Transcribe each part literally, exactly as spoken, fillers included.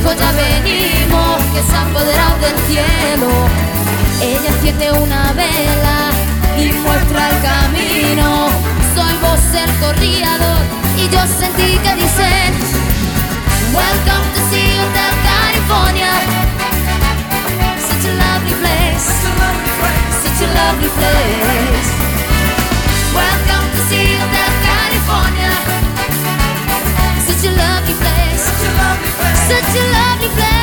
dijo ya venimos, que se ha apoderado del cielo. Ella enciende una vela y muestra el camino. Soy vos el corredor y yo sentí que dicen Welcome to see Hotel California. Such a lovely place, such a lovely place. Welcome to see Hotel California. Such a lovely place, such a lovely place.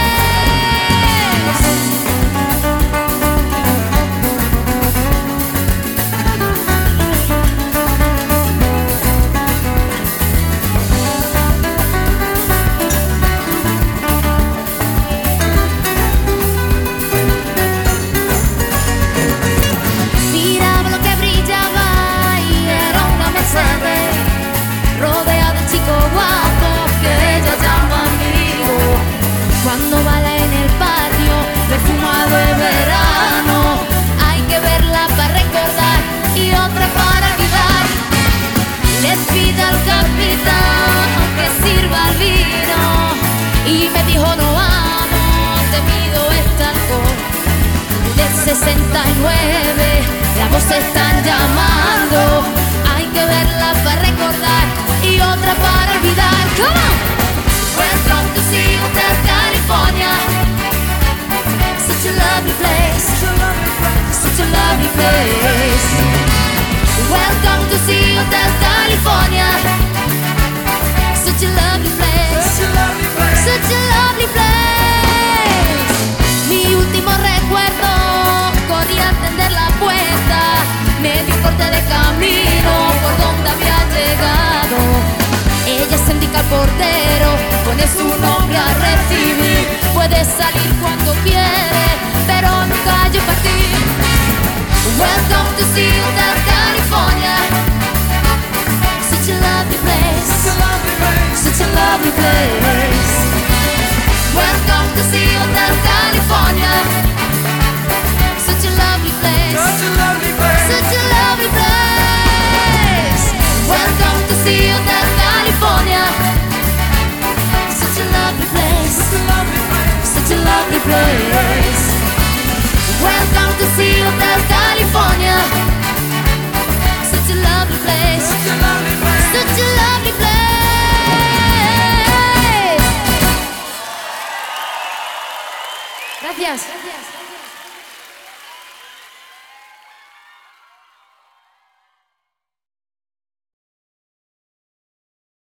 Miraba lo que brillaba y era una Mercedes, rodeada de chicos guapos que ella llama amigo. Cuando baila en el patio, perfumado de verano, hay que verla para recordar y otra para olvidar. Le pide al capitán que sirva el vino y me dijo no amo, te pido este alcohol. Del sesenta y nueve, la voz están llamando, hay que verla para recordar y otra para olvidar. Come on! Welcome to see Hotel California. Such a lovely place, such a lovely place. Welcome to see Hotel California. Such a lovely place, such a lovely place. Mi último recuerdo, corrí a atender la puerta, me dio un corte de camino por donde había llegado. Ella se indica al portero, pone su nombre a recibir. Puede salir cuando quiere, pero nunca yo partir. Welcome to see Hotel California. Such a lovely place, such a lovely place. Welcome to see Hotel California. Such a lovely place, such a lovely place. Welcome to see Hotel California. Such a lovely place, such a lovely place. Welcome to see Hotel California. Such a lovely place, such a lovely place. Gracias. Gracias.